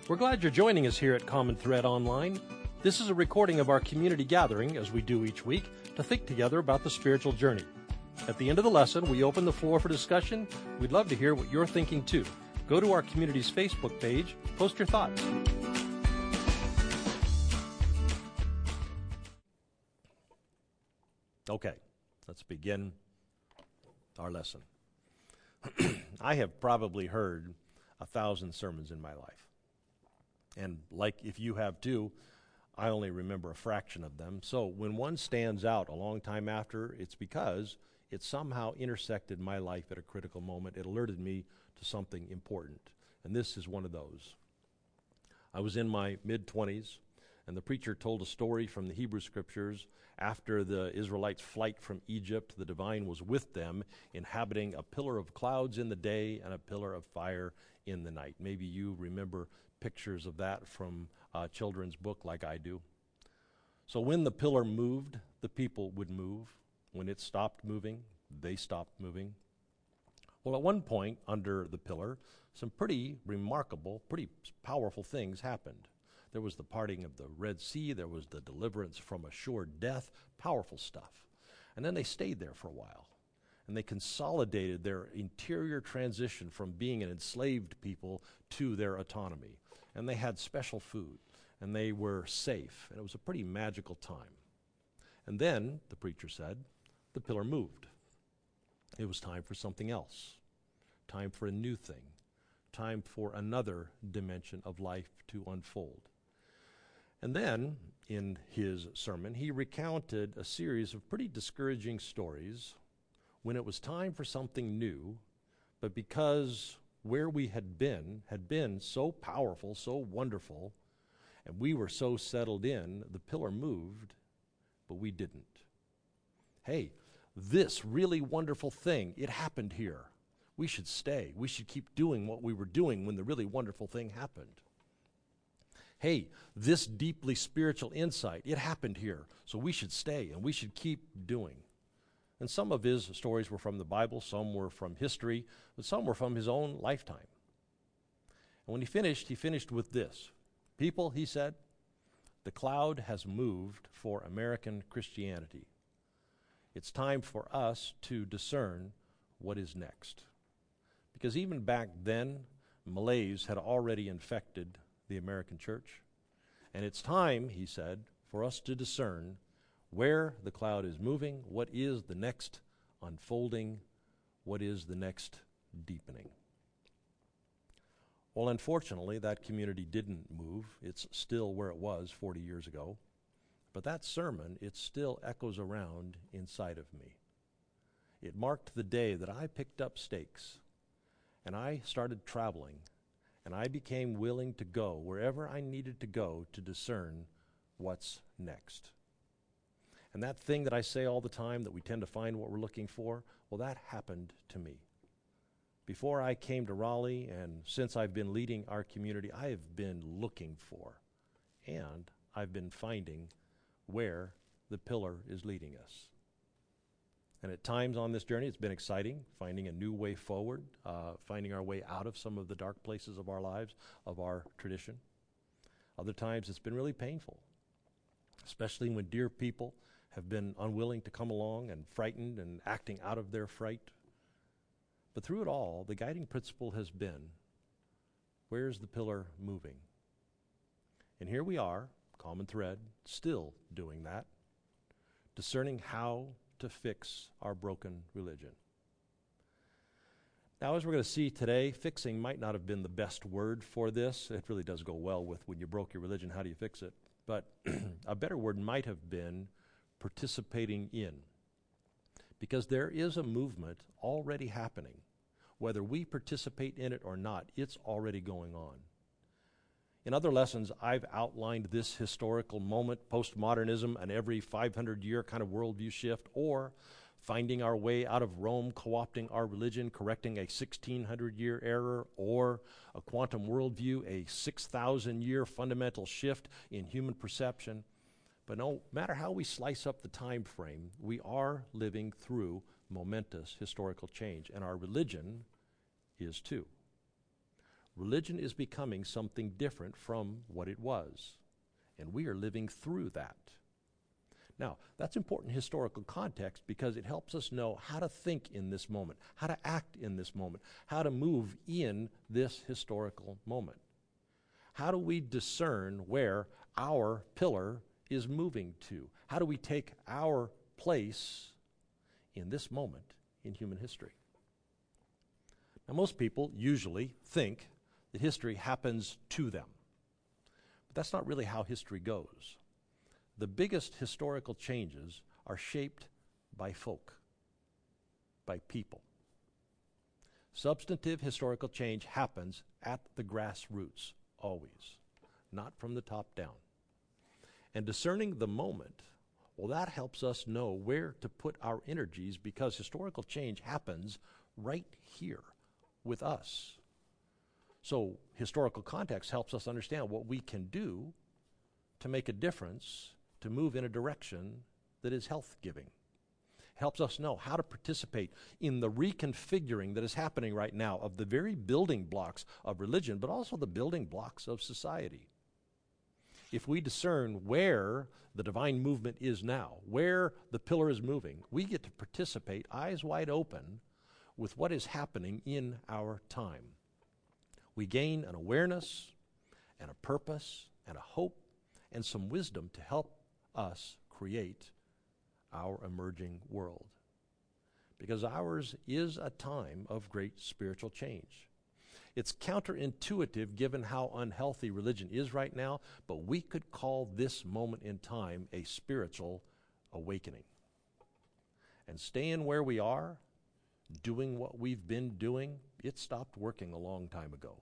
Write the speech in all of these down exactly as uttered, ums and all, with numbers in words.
We're glad you're joining us here at Common Thread Online. This is a recording of our community gathering, as we do each week, to think together about the spiritual journey. At the end of the lesson, we open the floor for discussion. We'd love to hear what you're thinking too. Go to our community's Facebook page, post your thoughts. Okay, let's begin our lesson. I have probably heard a thousand sermons in my life. And like if you have too, I only remember a fraction of them. So when one stands out a long time after, it's because it somehow intersected my life at a critical moment. It alerted me to something important. And this is one of those. I was in my mid-twenties, and the preacher told a story from the Hebrew Scriptures. After the Israelites' flight from Egypt, the divine was with them, inhabiting a pillar of clouds in the day and a pillar of fire in the night. Maybe you remember pictures of that from a children's book like I do. So when the pillar moved, the people would move. When it stopped moving, they stopped moving. Well, at one point under the pillar, some pretty remarkable, pretty powerful things happened. There was the parting of the Red Sea. There was the deliverance from assured death. Powerful stuff. And then they stayed there for a while. And they consolidated their interior transition from being an enslaved people to their autonomy. And they had special food. And they were safe. And it was a pretty magical time. And then, the preacher said, the pillar moved. It was time for something else. Time for a new thing. Time for another dimension of life to unfold. And then, in his sermon, he recounted a series of pretty discouraging stories when it was time for something new, but because where we had been had been so powerful, so wonderful, and we were so settled in, the pillar moved, but we didn't. Hey, this really wonderful thing, it happened here. We should stay. We should keep doing what we were doing when the really wonderful thing happened. Hey, this deeply spiritual insight, it happened here, so we should stay and we should keep doing. And some of his stories were from the Bible, some were from history, but some were from his own lifetime. And when he finished, he finished with this. People, he said, the cloud has moved for American Christianity. It's time for us to discern what is next. Because even back then, malaise had already infected the American church. And it's time, he said, for us to discern where the cloud is moving, what is the next unfolding, what is the next deepening. Well, unfortunately, that community didn't move. It's still where it was forty years ago. But that sermon, it still echoes around inside of me. It marked the day that I picked up stakes and I started traveling. And I became willing to go wherever I needed to go to discern what's next. And that thing that I say all the time, that we tend to find what we're looking for, well, that happened to me. Before I came to Raleigh, and since I've been leading our community, I have been looking for, and I've been finding where the pillar is leading us. And at times on this journey, it's been exciting, finding a new way forward, uh, finding our way out of some of the dark places of our lives, of our tradition. Other times it's been really painful, especially when dear people have been unwilling to come along and frightened and acting out of their fright. But through it all, the guiding principle has been, where's the pillar moving? And here we are, Common Thread, still doing that, discerning how to fix our broken religion. Now, as we're going to see today, fixing might not have been the best word for this. It really does go well with when you broke your religion, how do you fix it? But a better word might have been participating in. Because there is a movement already happening. Whether we participate in it or not, it's already going on. In other lessons, I've outlined this historical moment, postmodernism, and every five hundred year kind of worldview shift, or finding our way out of Rome, co-opting our religion, correcting a sixteen hundred year error, or a quantum worldview, a six thousand year fundamental shift in human perception. But no matter how we slice up the time frame, we are living through momentous historical change, and our religion is too. Religion is becoming something different from what it was, and we are living through that. Now, that's important historical context because it helps us know how to think in this moment, how to act in this moment, how to move in this historical moment. How do we discern where our pillar is moving to? How do we take our place in this moment in human history? Now, most people usually think that history happens to them, but that's not really how history goes. The biggest historical changes are shaped by folk, by people. Substantive historical change happens at the grassroots, always, not from the top down. And discerning the moment, well, that helps us know where to put our energies because historical change happens right here with us. So historical context helps us understand what we can do to make a difference, to move in a direction that is health-giving. Helps us know how to participate in the reconfiguring that is happening right now of the very building blocks of religion, but also the building blocks of society. If we discern where the divine movement is now, where the pillar is moving, we get to participate eyes wide open with what is happening in our time. We gain an awareness and a purpose and a hope and some wisdom to help us create our emerging world. Because ours is a time of great spiritual change. It's counterintuitive given how unhealthy religion is right now, but we could call this moment in time a spiritual awakening. And staying where we are, doing what we've been doing, it stopped working a long time ago.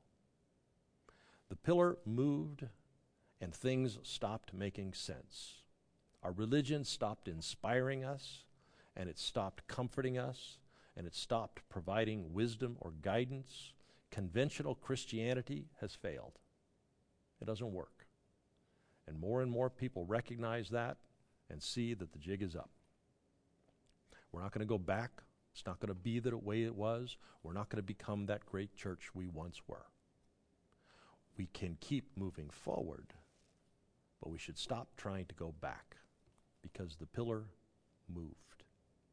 The pillar moved and things stopped making sense. Our religion stopped inspiring us, and it stopped comforting us, and it stopped providing wisdom or guidance. Conventional Christianity has failed. It doesn't work. And more and more people recognize that and see that the jig is up. We're not going to go back. It's not going to be the way it was. We're not going to become that great church we once were. We can keep moving forward, but we should stop trying to go back because the pillar moved.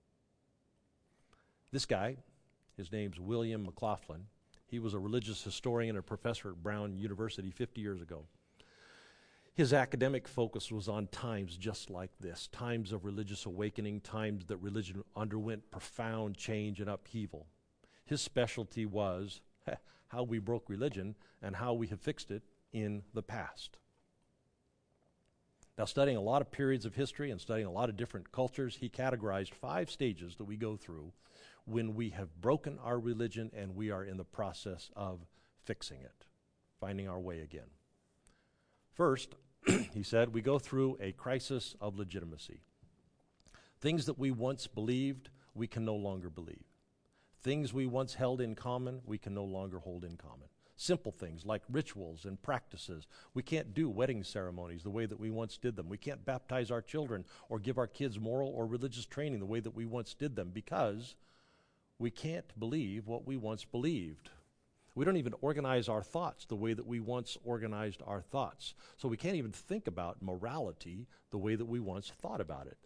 This guy, his name's William McLaughlin. He was a religious historian and a professor at Brown University fifty years ago. His academic focus was on times just like this, times of religious awakening, times that religion underwent profound change and upheaval. His specialty was how we broke religion and how we have fixed it in the past. Now, studying a lot of periods of history and studying a lot of different cultures, he categorized five stages that we go through when we have broken our religion and we are in the process of fixing it, finding our way again. First, he said, we go through a crisis of legitimacy. Things that we once believed, we can no longer believe. Things we once held in common, we can no longer hold in common. Simple things like rituals and practices. We can't do wedding ceremonies the way that we once did them. We can't baptize our children or give our kids moral or religious training the way that we once did them because we can't believe what we once believed. We don't even organize our thoughts the way that we once organized our thoughts. So we can't even think about morality the way that we once thought about it.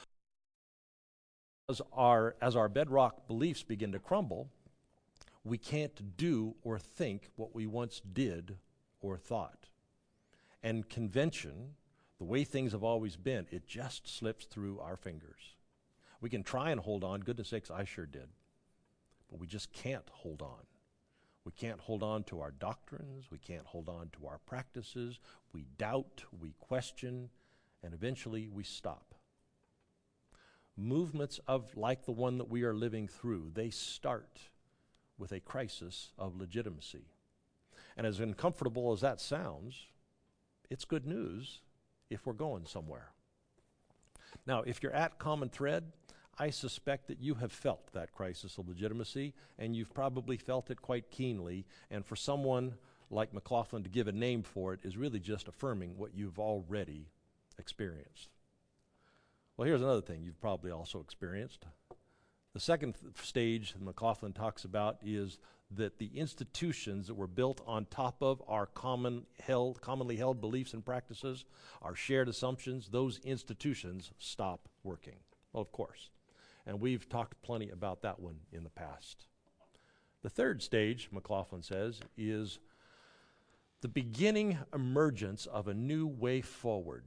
As our, as our bedrock beliefs begin to crumble, we can't do or think what we once did or thought. And convention, the way things have always been, it just slips through our fingers. We can try and hold on. Goodness sakes, I sure did. But we just can't hold on. We can't hold on to our doctrines. We can't hold on to our practices. We doubt, we question, and eventually we stop. Movements of like the one that we are living through, they start with a crisis of legitimacy. And as uncomfortable as that sounds, it's good news if we're going somewhere. Now, if you're at Common Thread, I suspect that you have felt that crisis of legitimacy, and you've probably felt it quite keenly, and for someone like McLaughlin to give a name for it is really just affirming what you've already experienced. Well, here's another thing you've probably also experienced. The second th- stage that McLaughlin talks about is that the institutions that were built on top of our common held, commonly held beliefs and practices, our shared assumptions, those institutions stop working. Well, of course. And we've talked plenty about that one in the past. The third stage, McLaughlin says, is the beginning emergence of a new way forward.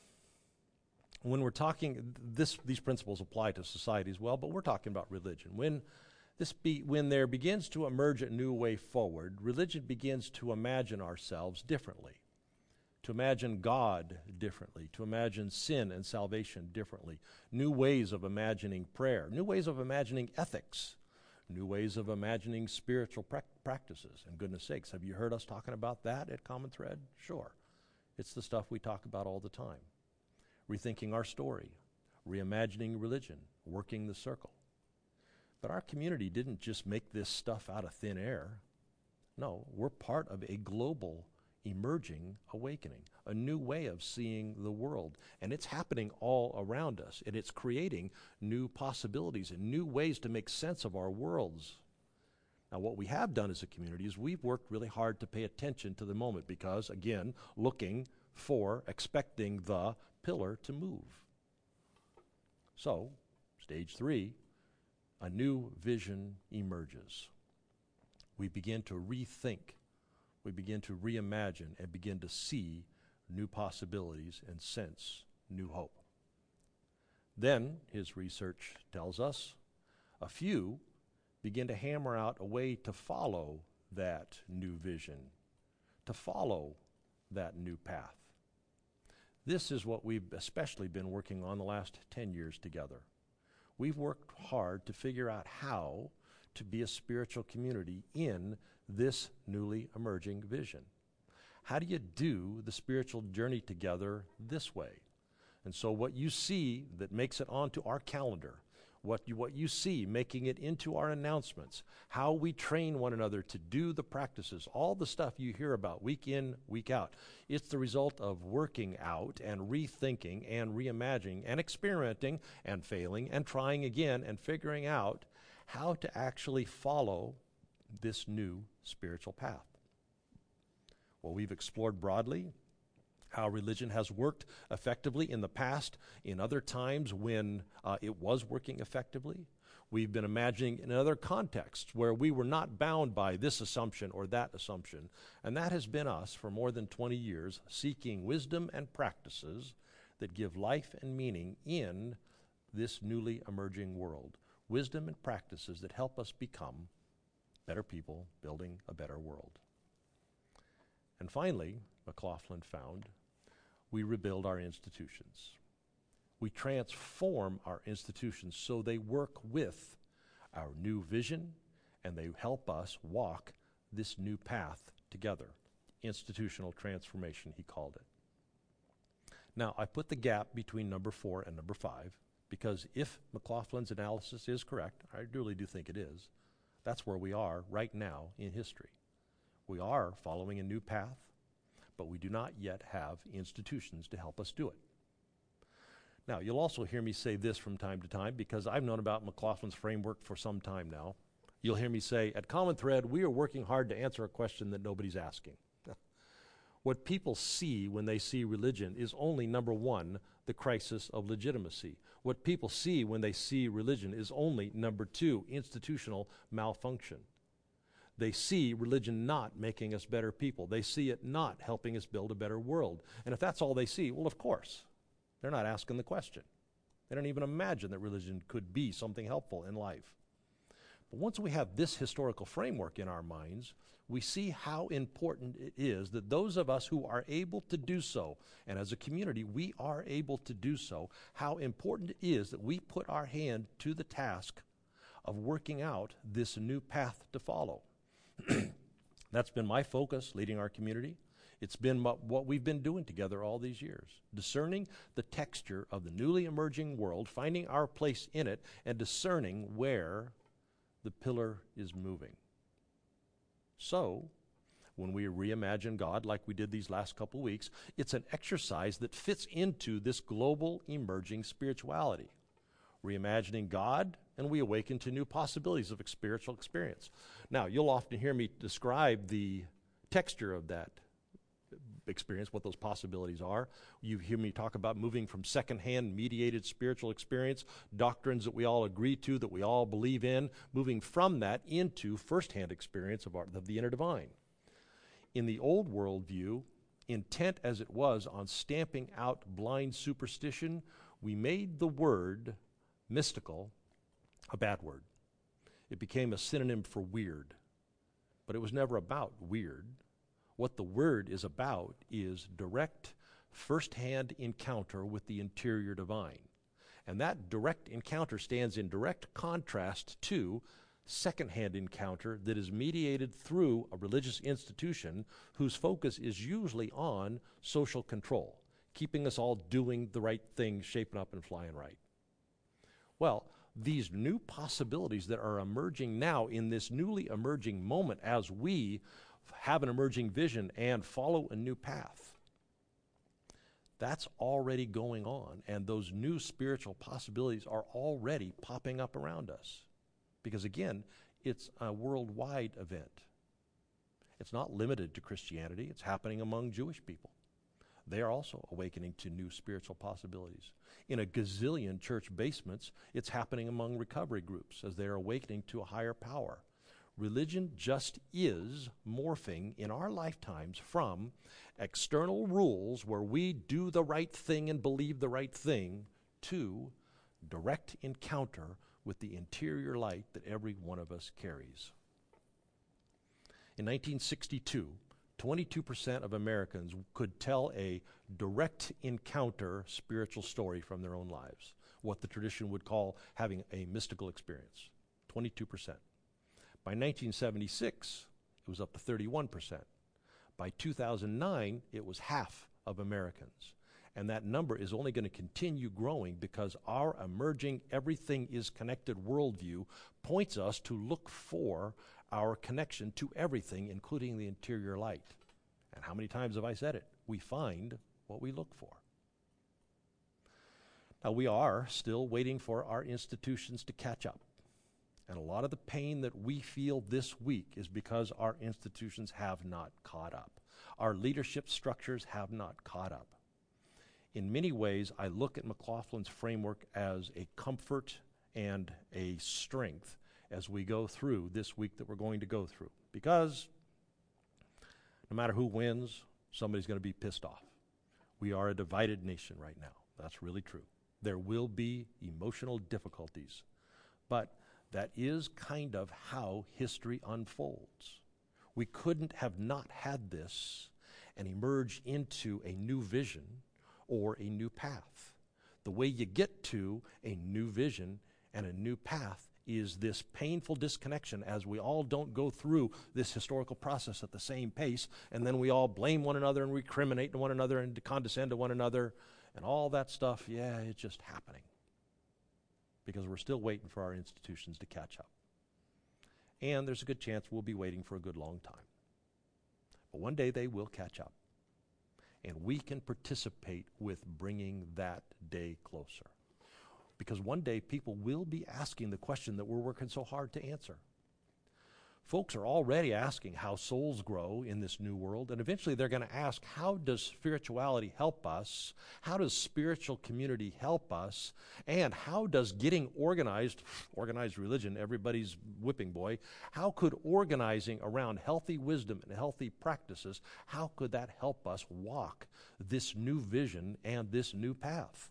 When we're talking, this, these principles apply to society as well, but we're talking about religion. When this be, when there begins to emerge a new way forward, religion begins to imagine ourselves differently, to imagine God differently, to imagine sin and salvation differently, new ways of imagining prayer, new ways of imagining ethics, new ways of imagining spiritual pra- practices. And goodness sakes, have you heard us talking about that at Common Thread? Sure. It's the stuff we talk about all the time. Rethinking our story, reimagining religion, working the circle. But our community didn't just make this stuff out of thin air. No, we're part of a global emerging awakening, a new way of seeing the world. And it's happening all around us, and it's creating new possibilities and new ways to make sense of our worlds. Now, what we have done as a community is we've worked really hard to pay attention to the moment because, again, looking for, expecting the pillar to move. So, stage three, a new vision emerges. We begin to rethink. We begin to reimagine and begin to see new possibilities and sense new hope. Then, his research tells us, a few begin to hammer out a way to follow that new vision, to follow that new path. This is what we've especially been working on the last ten years together. We've worked hard to figure out how to be a spiritual community in this newly emerging vision. How do you do the spiritual journey together this way? And so what you see that makes it onto our calendar, what you, what you see making it into our announcements, how we train one another to do the practices, all the stuff you hear about week in, week out, it's the result of working out and rethinking and reimagining and experimenting and failing and trying again and figuring out how to actually follow this new spiritual path. Well, we've explored broadly how religion has worked effectively in the past, in other times when uh, it was working effectively. We've been imagining in other contexts where we were not bound by this assumption or that assumption, and that has been us for more than twenty years, seeking wisdom and practices that give life and meaning in this newly emerging world. Wisdom and practices that help us become better people building a better world. And finally, McLaughlin found, we rebuild our institutions. We transform our institutions so they work with our new vision and they help us walk this new path together. Institutional transformation, he called it. Now, I put the gap between number four and number five because if McLaughlin's analysis is correct, I really do think it is, that's where we are right now in history. We are following a new path, but we do not yet have institutions to help us do it. Now, you'll also hear me say this from time to time because I've known about McLaughlin's framework for some time now. You'll hear me say, at Common Thread, we are working hard to answer a question that nobody's asking. What people see when they see religion is only, number one, the crisis of legitimacy. What people see when they see religion is only, number two, institutional malfunction. They see religion not making us better people. They see it not helping us build a better world. And if that's all they see, well, of course, they're not asking the question. They don't even imagine that religion could be something helpful in life. But once we have this historical framework in our minds, we see how important it is that those of us who are able to do so, and as a community we are able to do so, how important it is that we put our hand to the task of working out this new path to follow. That's been my focus, leading our community. It's been what we've been doing together all these years, discerning the texture of the newly emerging world, finding our place in it, and discerning where the pillar is moving. So, when we reimagine God like we did these last couple weeks, it's an exercise that fits into this global emerging spirituality. reimagining God, and we awaken to new possibilities of spiritual experience. Now, you'll often hear me describe the texture of that experience, what those possibilities are. You hear me talk about moving from secondhand mediated spiritual experience, doctrines that we all agree to, that we all believe in, moving from that into firsthand experience of, our, of the inner divine. In the old worldview, intent as it was on stamping out blind superstition, we made the word mystical a bad word. It became a synonym for weird. But it was never about weird. What the word is about is direct, first-hand encounter with the interior divine. And that direct encounter stands in direct contrast to second-hand encounter that is mediated through a religious institution whose focus is usually on social control, keeping us all doing the right thing, shaping up and flying right. Well, these new possibilities that are emerging now in this newly emerging moment as we have an emerging vision and follow a new path, that's already going on, and those new spiritual possibilities are already popping up around us. Because again, it's a worldwide event. It's not limited to Christianity. It's happening among Jewish people. They are also awakening to new spiritual possibilities. In a gazillion church basements, it's happening among recovery groups as they are awakening to a higher power. Religion just is morphing in our lifetimes from external rules where we do the right thing and believe the right thing to direct encounter with the interior light that every one of us carries. In nineteen sixty-two, twenty-two percent of Americans could tell a direct encounter spiritual story from their own lives, what the tradition would call having a mystical experience. twenty-two percent. By nineteen seventy-six, it was up to thirty-one percent. By two thousand nine, it was half of Americans. And that number is only going to continue growing because our emerging everything is connected worldview points us to look for our connection to everything, including the interior light. And how many times have I said it? We find what we look for. Now, we are still waiting for our institutions to catch up. And a lot of the pain that we feel this week is because our institutions have not caught up. Our leadership structures have not caught up. In many ways, I look at McLaughlin's framework as a comfort and a strength as we go through this week that we're going to go through. Because no matter who wins, somebody's going to be pissed off. We are a divided nation right now. That's really true. There will be emotional difficulties. But that is kind of how history unfolds. We couldn't have not had this and emerge into a new vision or a new path. The way you get to a new vision and a new path is this painful disconnection as we all don't go through this historical process at the same pace, and then we all blame one another and recriminate to one another and condescend to one another and all that stuff. Yeah, it's just happening because we're still waiting for our institutions to catch up. And there's a good chance we'll be waiting for a good long time. But one day they will catch up. And we can participate with bringing that day closer. Because one day people will be asking the question that we're working so hard to answer. Folks are already asking how souls grow in this new world, and eventually they're going to ask, how does spirituality help us? How does spiritual community help us? And how does getting organized, organized religion, everybody's whipping boy, how could organizing around healthy wisdom and healthy practices, how could that help us walk this new vision and this new path?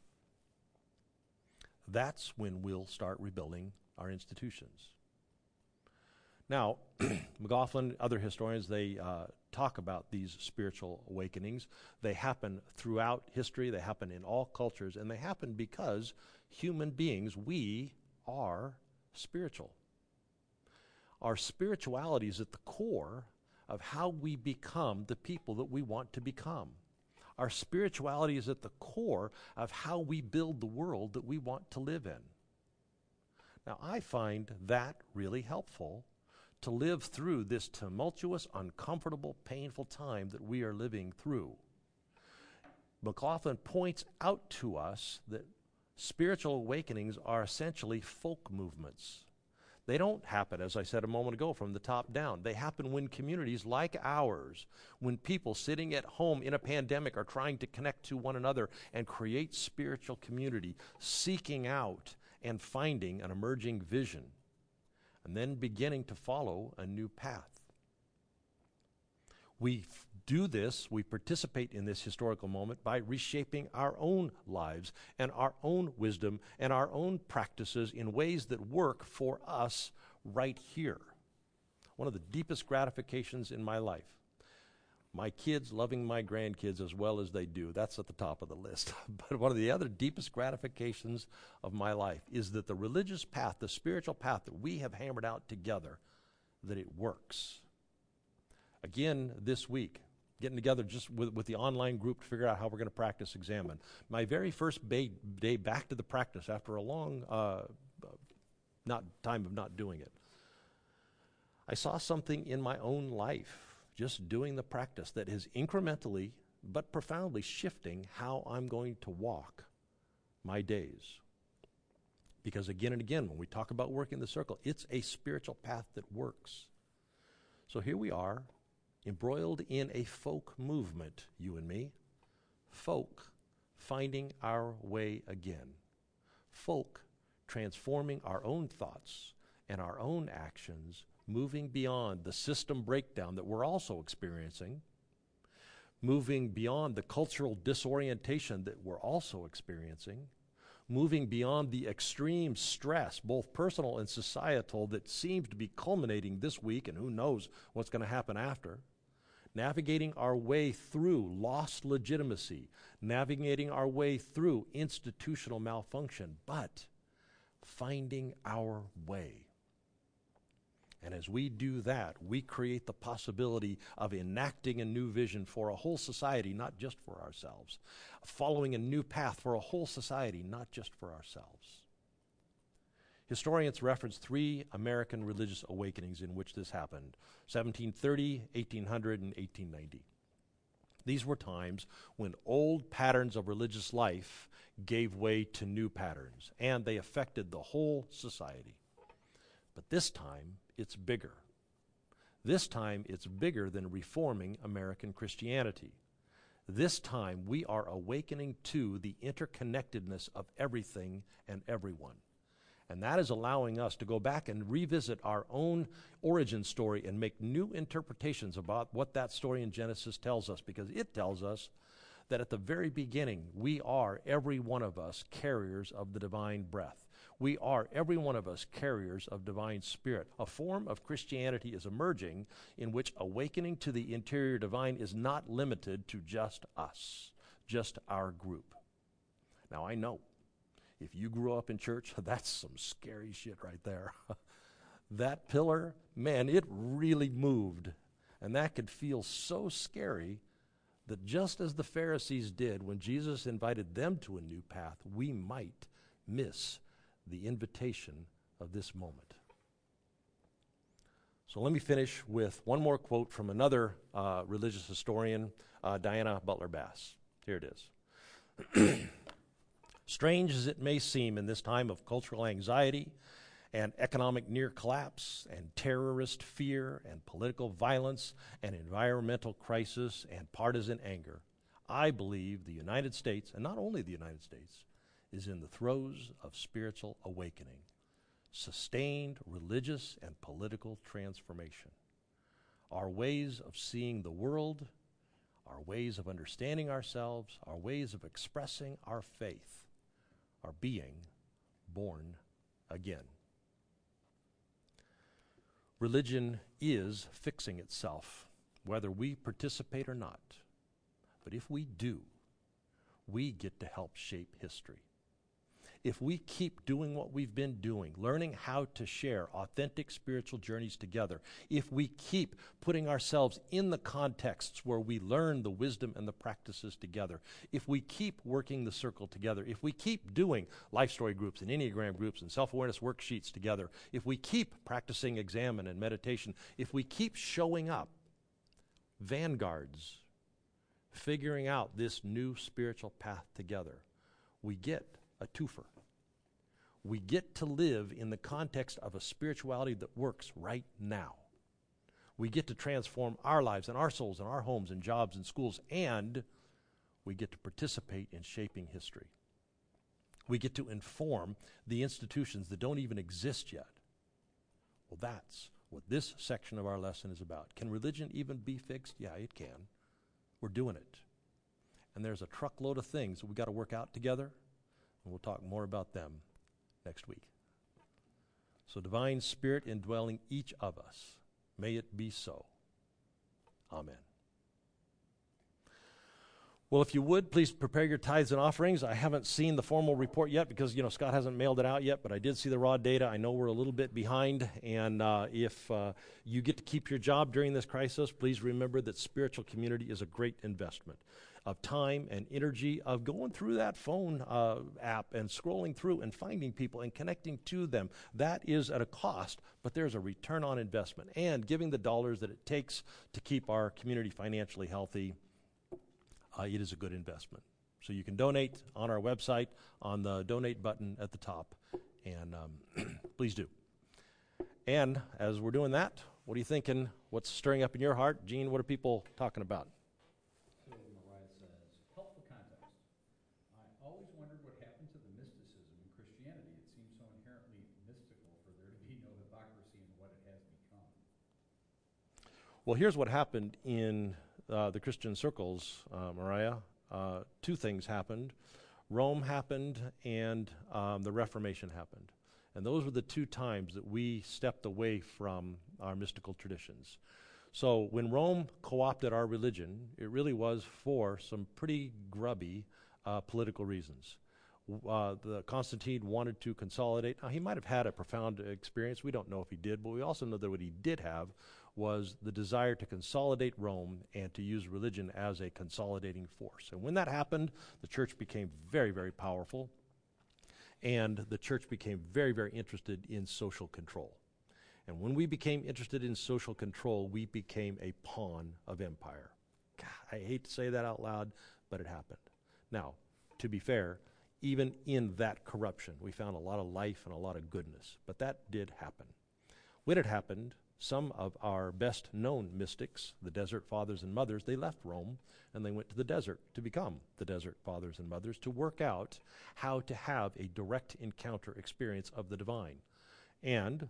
That's when we'll start rebuilding our institutions. Now, McLaughlin, other historians, they uh, talk about these spiritual awakenings. They happen throughout history, they happen in all cultures, and they happen because human beings, we are spiritual. Our spirituality is at the core of how we become the people that we want to become. Our spirituality is at the core of how we build the world that we want to live in. Now, I find that really helpful to live through this tumultuous, uncomfortable, painful time that we are living through. McLaughlin points out to us that Spiritual awakenings are essentially folk movements. They don't happen, as I said a moment ago, from the top down. They happen when communities like ours, when people sitting at home in a pandemic are trying to connect to one another and create spiritual community, seeking out and finding an emerging vision, and then beginning to follow a new path. We f- do this, we participate in this historical moment by reshaping our own lives and our own wisdom and our own practices in ways that work for us right here. One of the deepest gratifications in my life, my kids loving my grandkids as well as they do, that's at the top of the list. But one of the other deepest gratifications of my life is that the religious path, the spiritual path that we have hammered out together, that it works. Again, this week, getting together just with, with the online group to figure out how we're going to practice examine. My very first ba- day back to the practice after a long uh, not time of not doing it, I saw something in my own life, just doing the practice, that is incrementally but profoundly shifting how I'm going to walk my days. Because again and again, when we talk about working the circle, it's a spiritual path that works. So here we are, embroiled in a folk movement, you and me. Folk finding our way again. Folk transforming our own thoughts and our own actions, moving beyond the system breakdown that we're also experiencing, moving beyond the cultural disorientation that we're also experiencing, moving beyond the extreme stress, both personal and societal, that seems to be culminating this week, and who knows what's going to happen after. Navigating our way through lost legitimacy, navigating our way through institutional malfunction, but finding our way. And as we do that, we create the possibility of enacting a new vision for a whole society, not just for ourselves. Following a new path for a whole society, not just for ourselves. Historians reference three American religious awakenings in which this happened: seventeen thirty, eighteen hundred, and eighteen ninety. These were times when old patterns of religious life gave way to new patterns, and they affected the whole society. But this time, it's bigger. This time, it's bigger than reforming American Christianity. This time, we are awakening to the interconnectedness of everything and everyone. And that is allowing us to go back and revisit our own origin story and make new interpretations about what that story in Genesis tells us, because it tells us that at the very beginning, we are, every one of us, carriers of the divine breath. We are, every one of us, carriers of divine spirit. A form of Christianity is emerging in which awakening to the interior divine is not limited to just us, just our group. Now, I know, if you grew up in church, that's some scary shit right there. That pillar, man, it really moved. And that could feel so scary that just as the Pharisees did when Jesus invited them to a new path, we might miss the invitation of this moment. So let me finish with one more quote from another uh, religious historian, uh, Diana Butler Bass. Here it is. Strange as it may seem in this time of cultural anxiety and economic near collapse and terrorist fear and political violence and environmental crisis and partisan anger, I believe the United States, and not only the United States, is in the throes of spiritual awakening, sustained religious and political transformation. Our ways of seeing the world, our ways of understanding ourselves, our ways of expressing our faith are being born again. Religion is fixing itself, whether we participate or not. But if we do, we get to help shape history. If we keep doing what we've been doing, learning how to share authentic spiritual journeys together, if we keep putting ourselves in the contexts where we learn the wisdom and the practices together, if we keep working the circle together, if we keep doing life story groups and Enneagram groups and self-awareness worksheets together, if we keep practicing examine and meditation, if we keep showing up, vanguards, figuring out this new spiritual path together, we get a twofer. We get to live in the context of a spirituality that works right now. We get to transform our lives and our souls and our homes and jobs and schools, and we get to participate in shaping history. We get to inform the institutions that don't even exist yet. Well, that's what this section of our lesson is about. Can religion even be fixed? Yeah, it can. We're doing it. And there's a truckload of things that we've got to work out together, and we'll talk more about them next week. So, divine Spirit indwelling each of us, may it be so. Amen. Well, if you would, please prepare your tithes and offerings. I haven't seen the formal report yet because, you know, Scott hasn't mailed it out yet, but I did see the raw data. I know we're a little bit behind, and uh, if uh, you get to keep your job during this crisis, please remember that spiritual community is a great investment of time and energy, of going through that phone uh, app and scrolling through and finding people and connecting to them. That is at a cost, but there's a return on investment. And giving the dollars that it takes to keep our community financially healthy, uh, it is a good investment. So you can donate on our website on the donate button at the top, and um, please do. And as we're doing that, what are you thinking? What's stirring up in your heart? Gene, what are people talking about? Always wondered what happened to the mysticism in Christianity. It seems so inherently mystical for there to be no hypocrisy in what it has become. Well, here's what happened in uh, the Christian circles, uh, Mariah. Uh, two things happened. Rome happened and um, the Reformation happened. And those were the two times that we stepped away from our mystical traditions. So when Rome co-opted our religion, it really was for some pretty grubby Uh, political reasons. Uh, the Constantine wanted to consolidate. Now, he might have had a profound experience. We don't know if he did, but we also know that what he did have was the desire to consolidate Rome and to use religion as a consolidating force. And when that happened, the church became very, very powerful, and the church became very, very interested in social control. And when we became interested in social control, we became a pawn of empire. God, I hate to say that out loud, but it happened. Now, to be fair, even in that corruption, we found a lot of life and a lot of goodness. But that did happen. When it happened, some of our best-known mystics, the Desert Fathers and Mothers, they left Rome and they went to the desert to become the Desert Fathers and Mothers to work out how to have a direct encounter experience of the divine. And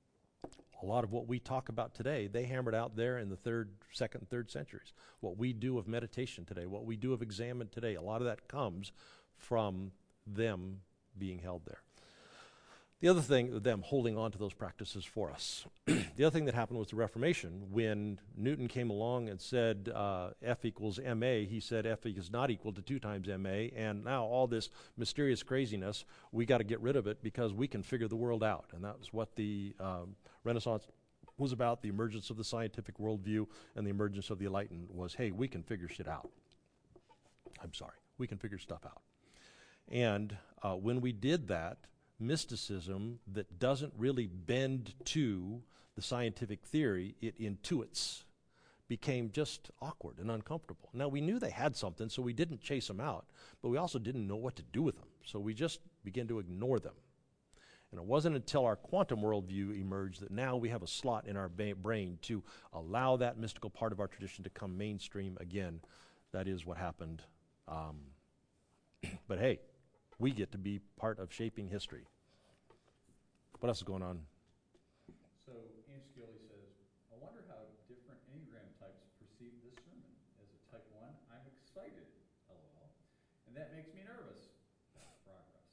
a lot of what we talk about today, they hammered out there in the third, second, and third centuries. What we do of meditation today, what we do of examine today, a lot of that comes from them being held there. The other thing, them holding on to those practices for us. The other thing that happened was the Reformation. When Newton came along and said uh, F equals M A, he said F is not equal to two times M A, and now all this mysterious craziness, we got to get rid of it because we can figure the world out. And that was what the um, Renaissance was about. The emergence of the scientific worldview and the emergence of the Enlightenment was, hey, we can figure shit out. I'm sorry, we can figure stuff out. And uh, when we did that, mysticism that doesn't really bend to the scientific theory, it intuits, became just awkward and uncomfortable. Now, we knew they had something, so we didn't chase them out, but we also didn't know what to do with them, so we just began to ignore them. And it wasn't until our quantum worldview emerged that now we have a slot in our ba- brain to allow that mystical part of our tradition to come mainstream again. That is what happened. Um, but hey, we get to be part of shaping history. What else is going on? So, Ange Skilly says, I wonder how different Enneagram types perceive this sermon. As a type one, I'm excited, lol. And that makes me nervous. That's progress.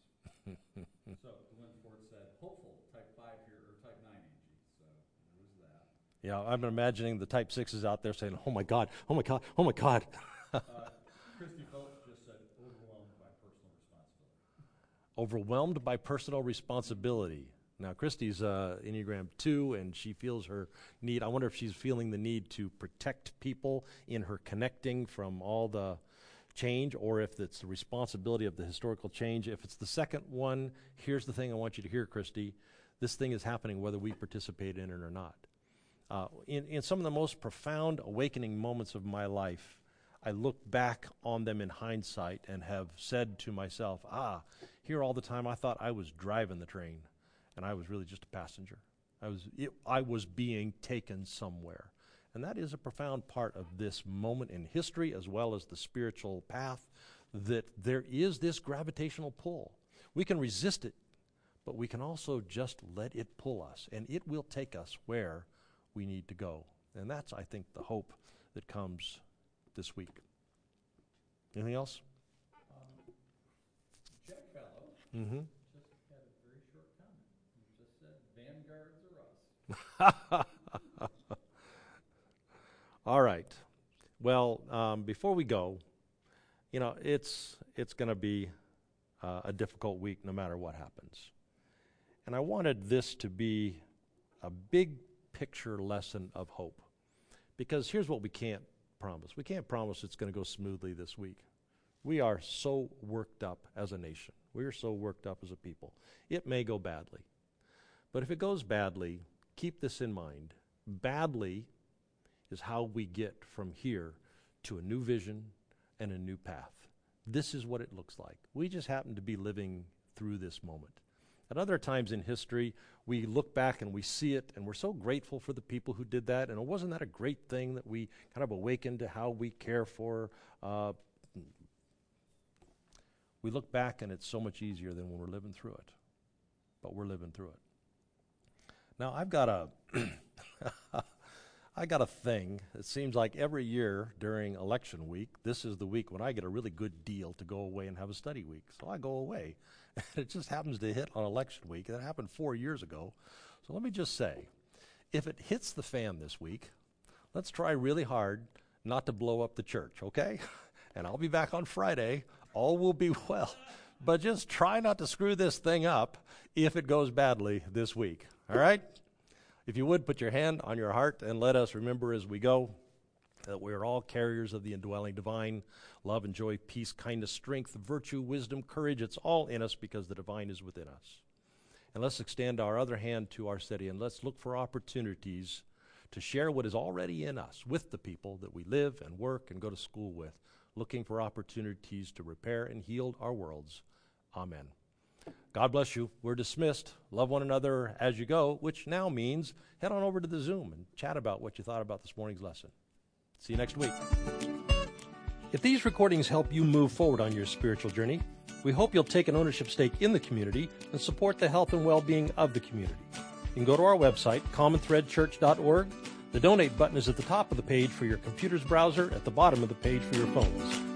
So, Glenn Ford said, hopeful, type five here, or type nine, Angie. So, there was that. Yeah, I'm imagining the type sixes out there saying, oh my God, oh my God, oh my God. uh, Christy Phillips just said, overwhelmed by personal responsibility. Overwhelmed by personal responsibility. Now, Christy's uh, Enneagram two, and she feels her need. I wonder if she's feeling the need to protect people in her connecting from all the change, or if it's the responsibility of the historical change. If it's the second one, here's the thing I want you to hear, Christy. This thing is happening whether we participate in it or not. Uh, in, in some of the most profound awakening moments of my life, I look back on them in hindsight and have said to myself, ah, here all the time I thought I was driving the train, and I was really just a passenger. I was, it, I was being taken somewhere. And that is a profound part of this moment in history as well as the spiritual path, that there is this gravitational pull. We can resist it, but we can also just let it pull us, and it will take us where we need to go. And that's, I think, the hope that comes this week. Anything else? Um, Jack Fallow Mm-hmm. just had a very short comment. He just said, Vanguards are us. All right. Well, um, before we go, you know, it's it's going to be uh, a difficult week no matter what happens. And I wanted this to be a big picture lesson of hope. Because here's what we can't promise. We can't promise it's going to go smoothly this week. We are so worked up as a nation. We are so worked up as a people. It may go badly. But if it goes badly, keep this in mind. Badly is how we get from here to a new vision and a new path. This is what it looks like. We just happen to be living through this moment. At other times in history, we look back and we see it, and we're so grateful for the people who did that. And wasn't that a great thing that we kind of awakened to how we care for? Uh, we look back, and it's so much easier than when we're living through it. But we're living through it. Now, I've got a... I got a thing. It seems like every year during election week, this is the week when I get a really good deal to go away and have a study week. So I go away. It just happens to hit on election week. That happened four years ago. So let me just say, if it hits the fan this week, let's try really hard not to blow up the church, okay? And I'll be back on Friday. All will be well. But just try not to screw this thing up if it goes badly this week, all right? If you would, put your hand on your heart and let us remember as we go that we are all carriers of the indwelling divine, love and joy, peace, kindness, strength, virtue, wisdom, courage. It's all in us because the divine is within us. And let's extend our other hand to our city, and let's look for opportunities to share what is already in us with the people that we live and work and go to school with, looking for opportunities to repair and heal our worlds. Amen. God bless you. We're dismissed. Love one another as you go, which now means head on over to the Zoom and chat about what you thought about this morning's lesson. See you next week. If these recordings help you move forward on your spiritual journey, we hope you'll take an ownership stake in the community and support the health and well-being of the community. You can go to our website, common thread church dot org. The donate button is at the top of the page for your computer's browser, at the bottom of the page for your phones.